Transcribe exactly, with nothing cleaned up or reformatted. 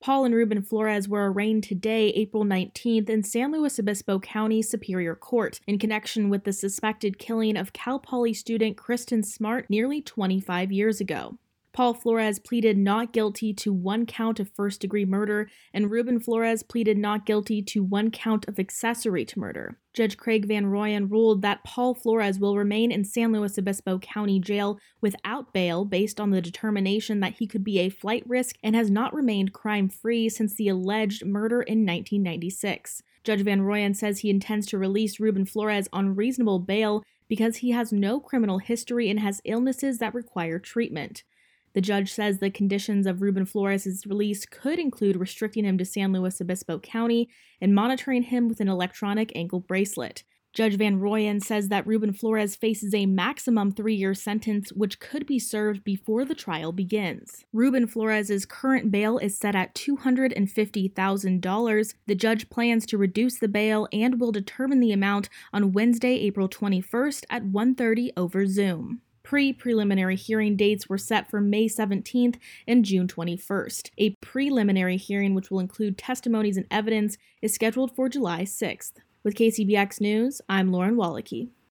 Paul and Ruben Flores were arraigned today, April nineteenth, in San Luis Obispo County Superior Court in connection with the suspected killing of Cal Poly student Kristen Smart nearly twenty-five years ago. Paul Flores pleaded not guilty to one count of first-degree murder, and Ruben Flores pleaded not guilty to one count of accessory to murder. Judge Craig Van Royen ruled that Paul Flores will remain in San Luis Obispo County Jail without bail based on the determination that he could be a flight risk and has not remained crime-free since the alleged murder in nineteen ninety-six. Judge Van Royen says he intends to release Ruben Flores on reasonable bail because he has no criminal history and has illnesses that require treatment. The judge says the conditions of Ruben Flores' release could include restricting him to San Luis Obispo County and monitoring him with an electronic ankle bracelet. Judge Van Royen says that Ruben Flores faces a maximum three-year sentence which could be served before the trial begins. Ruben Flores' current bail is set at two hundred fifty thousand dollars. The judge plans to reduce the bail and will determine the amount on Wednesday, April twenty-first at one thirty over Zoom. Pre-preliminary hearing dates were set for May seventeenth and June twenty-first. A preliminary hearing, which will include testimonies and evidence, is scheduled for July sixth. With K C B X News, I'm Lauren Wallachy.